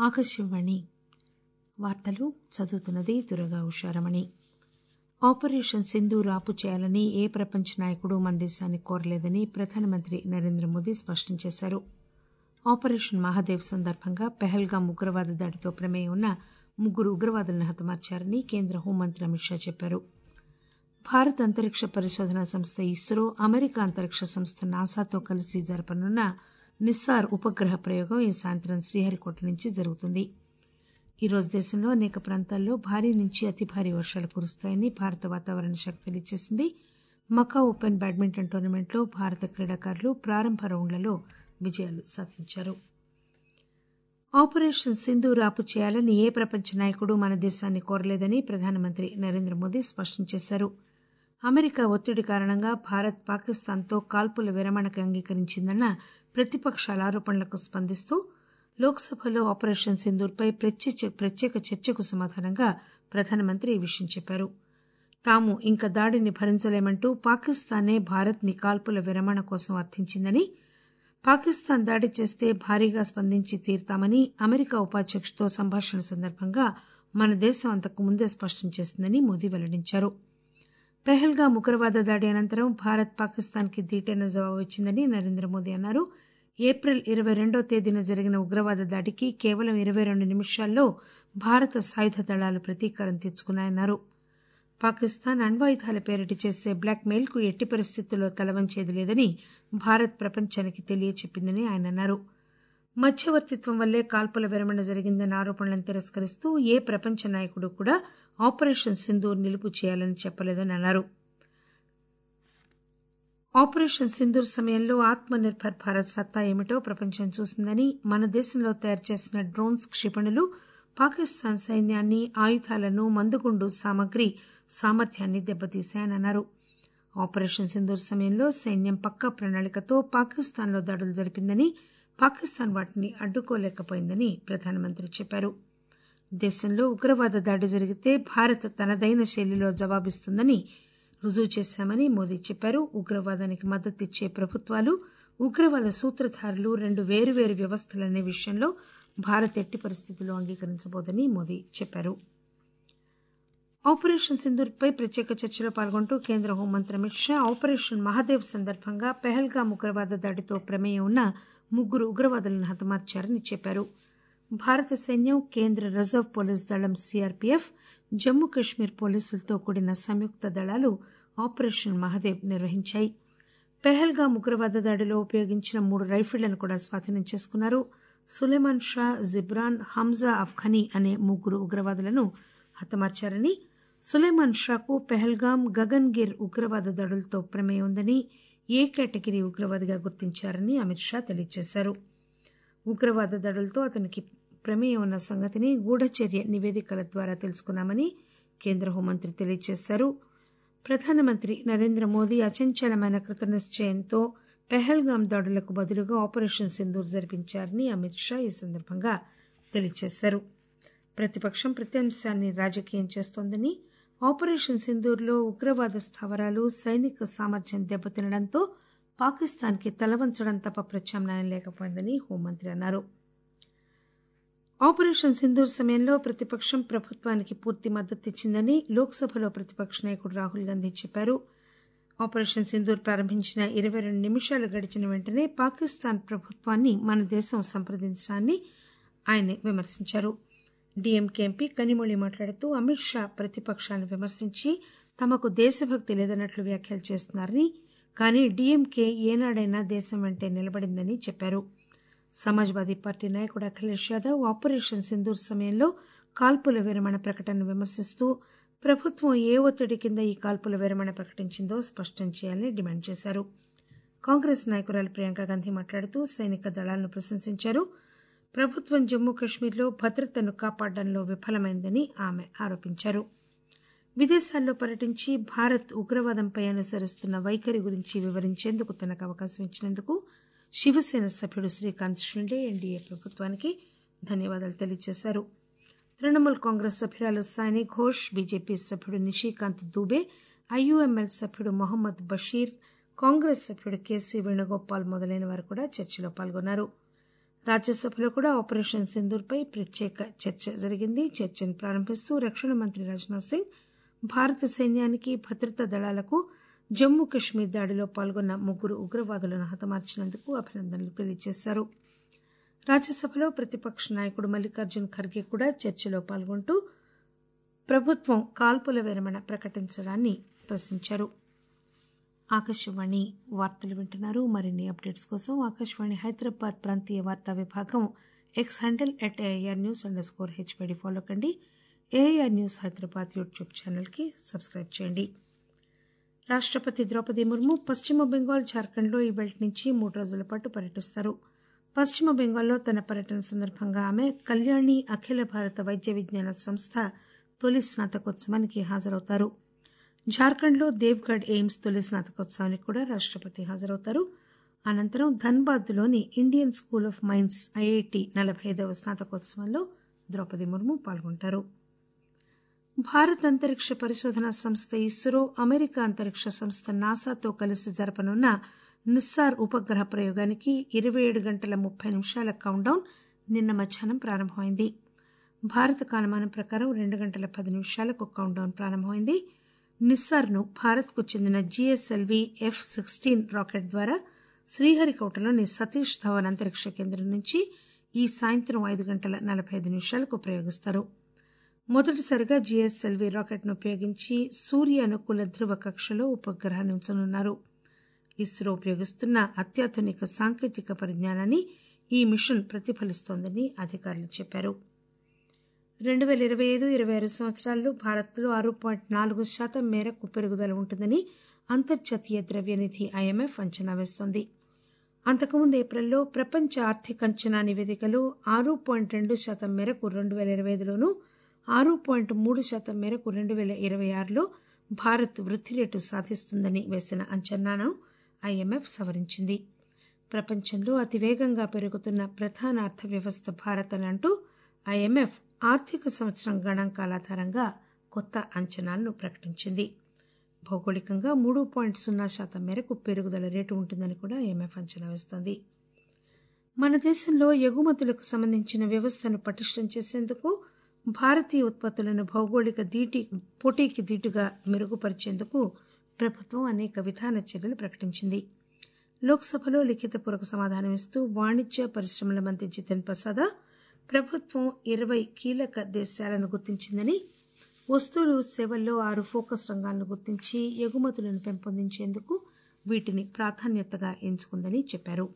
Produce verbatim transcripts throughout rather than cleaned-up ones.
ఆకాశవాణి వార్తలు చదువుతున్నది దుర్గా ఉషారమణి. ఆపరేషన్ సింధూర్ ఆపు చేయాలని ఏ ప్రపంచ నాయకుడు మన దేశాన్ని కోరలేదని ప్రధానమంత్రి నరేంద్ర మోదీ స్పష్టం చేశారు. ఆపరేషన్ మహాదేవ్ సందర్భంగా పెహల్గాం ఉగ్రవాద దాడితో ప్రమేయం ఉన్న ముగ్గురు ఉగ్రవాదులను హతమార్చారని కేంద్ర హోంమంత్రి అమిత్ షా చెప్పారు. భారత అంతరిక్ష పరిశోధనా సంస్థ ఇస్రో, అమెరికా అంతరిక్ష సంస్థ నాసాతో కలిసి జరపనున్న నిస్సార్ ఉపగ్రహ ప్రయోగం ఈ సాయంత్రం శ్రీహరికోట నుంచి జరుగుతుంది. ఈరోజు దేశంలో అనేక ప్రాంతాల్లో భారీ నుంచి అతి భారీ వర్షాలు కురుస్తాయని భారత వాతావరణ శాఖ తెలియజేసింది. మకావ్ ఓపెన్ బ్యాడ్మింటన్ టోర్నమెంట్లో భారత క్రీడాకారులు ప్రారంభ రౌండ్లలో విజయాలు సాధించారు. ఆపరేషన్ సింధూర్ ఆపు చేయాలని ఏ ప్రపంచ నాయకుడు మన దేశాన్ని కోరలేదని ప్రధానమంత్రి నరేంద్ర మోదీ స్పష్టం చేశారు. అమెరికా ఒత్తిడి కారణంగా భారత్ పాకిస్తాన్తో కాల్పుల విరమణకు అంగీకరించిందన్న ప్రతిపక్షాల ఆరోపణలకు స్పందిస్తూ లోక్సభలో ఆపరేషన్ సింధూర్పై ప్రత్యేక చర్చకు సమాధానంగా ప్రధానమంత్రి ఈ విషయం చెప్పారు. తాము ఇంక దాడిని భరించలేమంటూ పాకిస్తానే భారత్ని కాల్పుల విరమణ కోసం అర్థించిందని, పాకిస్తాన్ దాడి చేస్తే భారీగా స్పందించి తీరుతామని అమెరికా ఉపాధ్యక్షుడితో సంభాషణ సందర్భంగా మన దేశం అంతకు ముందే స్పష్టం చేసిందని మోదీ వెల్లడించారు. పెహల్గాం ఉగ్రవాద దాడి అనంతరం భారత్ పాకిస్తాన్కి ధీటైన జవాబు ఇచ్చిందని నరేంద్ర మోదీ అన్నారు. ఏప్రిల్ ఇరవై రెండో తేదీన జరిగిన ఉగ్రవాద దాడికి కేవలం ఇరవై రెండు నిమిషాల్లో భారత సాయుధ దళాలు ప్రతీకారం తీర్చుకున్నాయన్నారు. పాకిస్తాన్ అణ్వాయుధాల పేరిట చేసే బ్లాక్ మెయిల్ కు ఎట్టి పరిస్థితుల్లో తలవంచేది లేదని భారత్ ప్రపంచానికి తెలియచెప్పిందని ఆయన అన్నారు. మధ్యవర్తిత్వం వల్లే కాల్పుల విరమణ జరిగిందన్న ఆరోపణలను తిరస్కరిస్తూ ఏ ప్రపంచ నాయకుడు కూడా ఆపరేషన్ సింధూర్ నిలుపు చేయాలని చెప్పలేదని అన్నారు. ఆపరేషన్ సింధూర్ సమయంలో ఆత్మ నిర్భర్ భారత్ సత్తా ఏమిటో ప్రపంచం చూసిందని, మన దేశంలో తయారు చేసిన డ్రోన్స్ క్షిపణులు పాకిస్తాన్ సైన్యాన్ని, ఆయుధాలను, మందుగుండు సామగ్రి సామర్థ్యాన్ని దెబ్బతీశాయని అన్నారు. ఆపరేషన్ సింధూర్ సమయంలో సైన్యం పక్కా ప్రణాళికతో పాకిస్తాన్లో దాడులు జరిపిందని, పాకిస్తాన్ వాటిని అడ్డుకోలేకపోయిందని ప్రధానమంత్రి చెప్పారు. దేశంలో ఉగ్రవాద దాడి జరిగితే భారత్ తనదైన శైలిలో జవాబిస్తుందని రుజువు చేశామని మోదీ చెప్పారు. ఉగ్రవాదానికి మద్దతిచ్చే ప్రభుత్వాలు, ఉగ్రవాద సూత్రధారులు రెండు వేరువేరు వ్యవస్థలనే విషయంలో భారత్ ఎట్టి పరిస్థితుల్లో అంగీకరించబోదని మోదీ చెప్పారు. ఆపరేషన్ సింధూర్పై ప్రత్యేక చర్చలో పాల్గొంటూ కేంద్ర హోంమంత్రి అమిత్ షా ఆపరేషన్ మహాదేవ్ సందర్భంగా పెహల్గాం ఉగ్రవాద దాడితో ప్రమేయం ఉన్న ముగ్గురు ఉగ్రవాదులను హతమార్చారని చెప్పారు. భారత సైన్యం, కేంద్ర రిజర్వ్ పోలీస్ దళం సీఆర్పీఎఫ్, జమ్మూ కశ్మీర్ పోలీసులతో కూడిన సంయుక్త దళాలు ఆపరేషన్ మహాదేవ్ నిర్వహించాయి. పెహల్గాం ఉగ్రవాద దాడిలో ఉపయోగించిన మూడు రైఫిళ్లను కూడా స్వాధీనం చేసుకున్నారు. సులేమాన్ షా, జిబ్రాన్, హంజా అఫ్ఘనీ అనే ముగ్గురు ఉగ్రవాదులను హతమార్చారని, సులేమాన్ షాకు పెహల్గాం, గగన్ గిర్ ఉగ్రవాద దాడులతో ప్రమేయం ఉందని, ఏ కేటగిరీ ఉగ్రవాదిగా గుర్తించారని అమిత్ షా తెలియజేశారు. ఉగ్రవాద దాడులతో అతనికి ప్రమేయం ఉన్న సంగతిని గూఢచర్య నివేదికల ద్వారా తెలుసుకున్నామని కేంద్ర హోంమంత్రి తెలియజేశారు. ప్రధానమంత్రి నరేంద్ర మోదీ అచంచలమైన కృతనిశ్చయంతో పెహల్గాం దాడులకు బదులుగా ఆపరేషన్ సింధూర్ జరిపించారని అమిత్ షా ఈ సందర్భంగా తెలియజేశారు. ప్రతిపక్షం ప్రత్యామ్నాయాన్ని రాజకీయం చేస్తోందని, ఆపరేషన్ సింధూర్లో ఉగ్రవాద స్థావరాలు, సైనిక సామర్థ్యం దెబ్బతినడంతో పాకిస్తాన్కి తలవంచడం తప్ప ప్రత్యామ్నాయం లేకపోయిందని హోంమంత్రి అన్నారు. ఆపరేషన్ సింధూర్ సమయంలో ప్రతిపక్షం ప్రభుత్వానికి పూర్తి మద్దతిచ్చిందని లోక్సభలో ప్రతిపక్ష నాయకుడు రాహుల్ గాంధీ చెప్పారు. ఆపరేషన్ సింధూర్ ప్రారంభించిన ఇరవై రెండు నిమిషాలు గడిచిన వెంటనే పాకిస్తాన్ ప్రభుత్వాన్ని మన దేశం సంప్రదించడాన్ని ఆయన విమర్శించారు. డీఎంకే ఎంపీ కనిమొళి మాట్లాడుతూ అమిత్ షా ప్రతిపక్షాలను విమర్శించి తమకు దేశభక్తి లేదన్నట్లు వ్యాఖ్యలు చేస్తున్నారని, కానీ డీఎంకే ఏనాడైనా దేశం వెంటే నిలబడిందని చెప్పారు. సమాజ్వాదీ పార్టీ నాయకుడు అఖిలేష్ యాదవ్ ఆపరేషన్ సింధూర్ సమయంలో కాల్పుల విరమణ ప్రకటనను విమర్శిస్తూ ప్రభుత్వం ఏ ఒత్తిడి కింద ఈ కాల్పుల విరమణ ప్రకటించిందో స్పష్టం చేయాలని డిమాండ్ చేశారు. కాంగ్రెస్ నాయకురాలు ప్రియాంక గాంధీ మాట్లాడుతూ సైనిక దళాలను ప్రశంసించారు. ప్రభుత్వం జమ్మూ కశ్మీర్లో భద్రతను కాపాడడంలో విఫలమైందని ఆమె ఆరోపించారు. విదేశాల్లో పర్యటించి భారత్ ఉగ్రవాదంపై అనుసరిస్తున్న వైఖరి గురించి వివరించేందుకు తనకు అవకాశం ఇచ్చినందుకు శివసేన సభ్యుడు శ్రీకాంత్ షిండే ఎన్డీఏ ప్రభుత్వానికి ధన్యవాదాలు తెలియజేశారు. తృణమూల్ కాంగ్రెస్ సభ్యురాలు సాయిని ఘోష్, బీజేపీ సభ్యుడు నిషికాంత్ దూబే, ఐయూఎంఎల్ సభ్యుడు మొహమ్మద్ బషీర్, కాంగ్రెస్ సభ్యుడు కేసీ వేణుగోపాల్ మొదలైన వారు కూడా చర్చలో పాల్గొన్నారు. రాజ్యసభలో కూడా ఆపరేషన్ సింధూర్పై ప్రత్యేక చర్చ జరిగింది. చర్చను ప్రారంభిస్తూ రక్షణ మంత్రి రాజ్నాథ్ సింగ్ భారత సైన్యానికి, భద్రతా దళాలకు జమ్మూ కశ్మీర్ దాడిలో పాల్గొన్న ముగ్గురు ఉగ్రవాదులను హతమార్చినందుకు అభినందనలు తెలియజేశారు. రాజ్యసభలో ప్రతిపక్ష నాయకుడు మల్లికార్జున్ ఖర్గే కూడా చర్చలో పాల్గొంటూ ప్రభుత్వం కాల్పుల విరమణ ప్రకటించడాన్ని ప్రశంసించారు. ఆకాశవాణి వార్తలు వింటున్నారు. మరిన్ని అప్డేట్స్ కోసం ఆకాశవాణి హైదరాబాద్ ప్రాంతీయ వార్తా విభాగం X handle at AIR news underscore HPD follow కండి. ఏఐఆర్ న్యూస్ హైదరాబాద్ యూట్యూబ్ ఛానల్కి సబ్స్క్రైబ్ చేయండి. రాష్టపతి ద్రౌపది ముర్ము పశ్చిమ బెంగాల్, జార్ఖండ్లో ఈ బెల్ట్ నుంచి మూడు రోజుల పాటు పర్యటిస్తారు. పశ్చిమ బెంగాల్లో తన పర్యటన సందర్భంగా ఆమె కళ్యాణి అఖిల భారత వైద్య విజ్ఞాన సంస్థ తొలి స్నాతకోత్సవానికి హాజరవుతారు. జార్ఖండ్లో దేవ్గఢ్ ఎయిమ్స్ తొలి స్నాతకోత్సవానికి కూడా రాష్టపతి హాజరవుతారు. అనంతరం ధన్బాద్లోని Indian school of mines IIT నలభై ఐదవ స్నాతకోత్సవంలో ద్రౌపది ముర్ము పాల్గొంటారు. భారత అంతరిక్ష పరిశోధనా సంస్థ ఇస్రో, అమెరికా అంతరిక్ష సంస్థ నాసాతో కలిసి జరపనున్న నిస్సార్ ఉపగ్రహ ప్రయోగానికి ఇరవై ఏడు గంటల ముప్పై నిమిషాల కౌంట్డౌన్ నిన్న మధ్యాహ్నం ప్రారంభమైంది. భారత కాలమానం ప్రకారం రెండు గంటల పది నిమిషాలకు కౌంట్డౌన్ ప్రారంభమైంది. నిస్సార్ను భారత్కు చెందిన జీఎస్ఎల్వీ ఎఫ్ సిక్స్టీన్ రాకెట్ ద్వారా శ్రీహరికోటలోని సతీష్ ధవన్ అంతరిక్ష కేంద్రం నుంచి ఈ సాయంత్రం ఐదు గంటల నలభై ఐదు నిమిషాలకు ప్రయోగిస్తారు. మొదటిసారిగా జీఎస్ఎల్వీ రాకెట్ను ఉపయోగించి సూర్య అనుకూల ధ్రువ కక్షలో ఉపగ్రహాన్ని ఉంచనున్నారు. ఇస్రో ఉపయోగిస్తున్న అత్యాధునిక సాంకేతిక పరిజ్ఞానాన్ని ఈ మిషన్ ప్రతిఫలిస్తోందని అధికారులు చెప్పారు. రెండు పేల ఇరవై ఐదు ఇరవై ఆరు సంవత్సరాల్లో భారత్లో ఆరు పాయింట్ నాలుగు శాతం మేరకు పెరుగుదల ఉంటుందని అంతర్జాతీయ ద్రవ్యనిధి ఐఎంఎఫ్ అంచనా వేస్తోంది. అంతకుముందు ఏప్రిల్లో ప్రపంచ ఆర్థిక అంచనా నివేదికలో ఆరు పాయింట్ రెండు శాతం మేరకు రెండు పేల ఇరవై ఐదులోనూ, ఆరు పాయింట్ మూడు శాతం మేరకు రెండు పేల ఇరవై ఆరులో భారత్ వృద్ధి రేటు సాధిస్తుందని వేసిన అంచనాను ఐఎంఎఫ్ సవరించింది. ప్రపంచంలో అతివేగంగా పెరుగుతున్న ప్రధాన అర్థవ్యవస్థ భారత్ అని అంటూ ఐఎంఎఫ్ ఆర్థిక సంవత్సరం గణాంకాల ఆధారంగా కొత్త అంచనాలను ప్రకటించింది. భౌగోళికంగా మూడు పాయింట్ సున్నా శాతం మేరకు పెరుగుదల రేటు ఉంటుందని కూడా ఐఎంఎఫ్ అంచనా వేస్తోంది. మన దేశంలో ఎగుమతులకు సంబంధించిన వ్యవస్థను పటిష్టం చేసేందుకు, భారతీయ ఉత్పత్తులను భౌగోళిక దీటి పోటీకి దీటుగా మెరుగుపరిచేందుకు ప్రభుత్వం అనేక విధాన చర్యలు ప్రకటించింది. లోక్సభలో లిఖితపూర్వక సమాధానమిస్తూ వాణిజ్య పరిశ్రమల మంత్రి జితేంద్ర ప్రసాద్ ప్రభుత్వం ఇరవై కీలక దేశాలను గుర్తించిందని, వస్తువులు, సేవల్లో ఆరు ఫోకస్ రంగాలను గుర్తించి ఎగుమతులను పెంపొందించేందుకు వీటిని ప్రాధాన్యతగా ఎంచుకుందని చెప్పారు.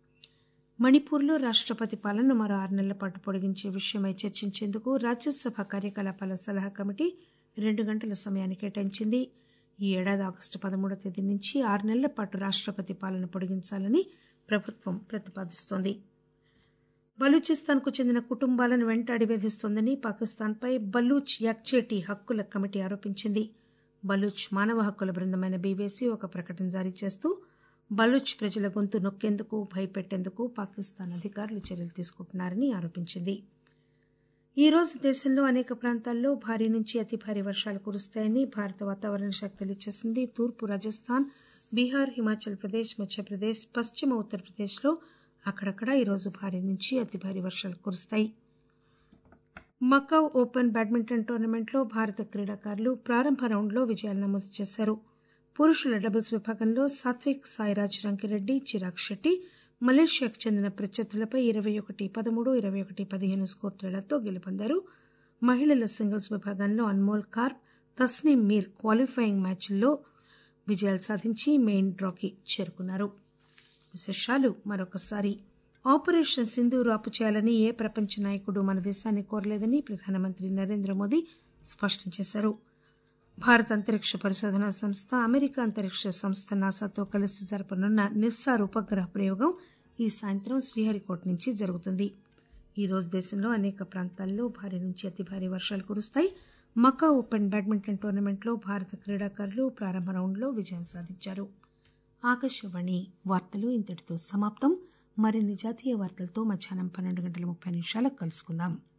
మణిపూర్లో రాష్టపతి పాలన మరో ఆరు నెలల పాటు పొడిగించే విషయమై చర్చించేందుకు రాజ్యసభ కార్యకలాపాల సలహా కమిటీ రెండు గంటల సమయాన్ని కేటాయించింది. ఈ ఏడాది ఆగస్టు పదమూడవ తేదీ నుంచి ఆరు నెలల పాటు రాష్టపతి పాలన పొడిగించాలని ప్రభుత్వం ప్రతిపాదిస్తోంది. బలూచిస్తాన్కు చెందిన కుటుంబాలను వెంటాడి వేధిస్తోందని పాకిస్తాన్పై బలూచ్ యాక్చేటి హక్కుల కమిటీ ఆరోపించింది. బలూచ్ మానవ హక్కుల బృందమైన బీవీసీ ఒక ప్రకటన జారీ చేస్తూ బలూచ్ ప్రజల గొంతు నొక్కేందుకు, భయపెట్టేందుకు పాకిస్తాన్ అధికారులు చర్యలు తీసుకుంటున్నారని ఆరోపించింది. ఈ రోజు దేశంలో అనేక ప్రాంతాల్లో భారీ నుంచి అతి భారీ వర్షాలు కురుస్తాయని భారత వాతావరణ శాఖ తెలియజేసింది. తూర్పు రాజస్థాన్, బీహార్, హిమాచల్ ప్రదేశ్, మధ్యప్రదేశ్, పశ్చిమ ఉత్తరప్రదేశ్లో అక్కడక్కడ ఈరోజు భారీ నుంచి అతి భారీ వర్షాలు కురుస్తాయి. మకావ్ ఓపెన్ బ్యాడ్మింటన్ టోర్నమెంట్లో భారత క్రీడాకారులు ప్రారంభ రౌండ్లో విజయాలు నమోదు చేశారు. పురుషుల డబుల్స్ విభాగంలో సాత్విక్ సాయిరాజ్ రంకిరెడ్డి, చిరాగ్ షెట్టి మలేషియాకు చెందిన ప్రత్యర్థులపై ఇరవై ఒకటి పదమూడు, ఇరవై ఒకటి పదిహేను స్కోర్ తేడాతో గెలుపొందారు. మహిళల సింగిల్స్ విభాగంలో అన్మోల్ కార్ప్, తస్నీం మీర్ క్వాలిఫైయింగ్ మ్యాచ్ల్లో విజయాలు సాధించి మెయిన్ డ్రాకి చేరుకున్నారు. విశేషాలు మరొకసారి. ఆపరేషన్ సింధూర్ ఆపు చేయాలని ఏ ప్రపంచ నాయకుడు మన దేశాన్ని కోరలేదని ప్రధానమంత్రి నరేంద్ర మోదీ స్పష్టం చేశారు. భారత అంతరిక్ష పరిశోధనా సంస్థ, అమెరికా అంతరిక్ష సంస్థ నాసాతో కలిసి జరపనున్న నిస్సార్ ఉపగ్రహ ప్రయోగం ఈ సాయంత్రం శ్రీహరికోట నుంచి జరుగుతుంది. ఈ రోజు దేశంలో అనేక ప్రాంతాల్లో భారీ నుంచి అతి భారీ వర్షాలు కురుస్తాయి. మకా ఓపెన్ బ్యాడ్మింటన్ టోర్నమెంట్లో భారత క్రీడాకారులు ప్రారంభ రౌండ్లో విజయం సాధించారు. ఆకాశవాణి వార్తలు ఇంతటితో సమాప్తం. మరిన్ని జాతీయ వార్తలతో మధ్యాహ్నం పన్నెండు గంటల ముప్పై నిమిషాలకు కలుసుకుందాం.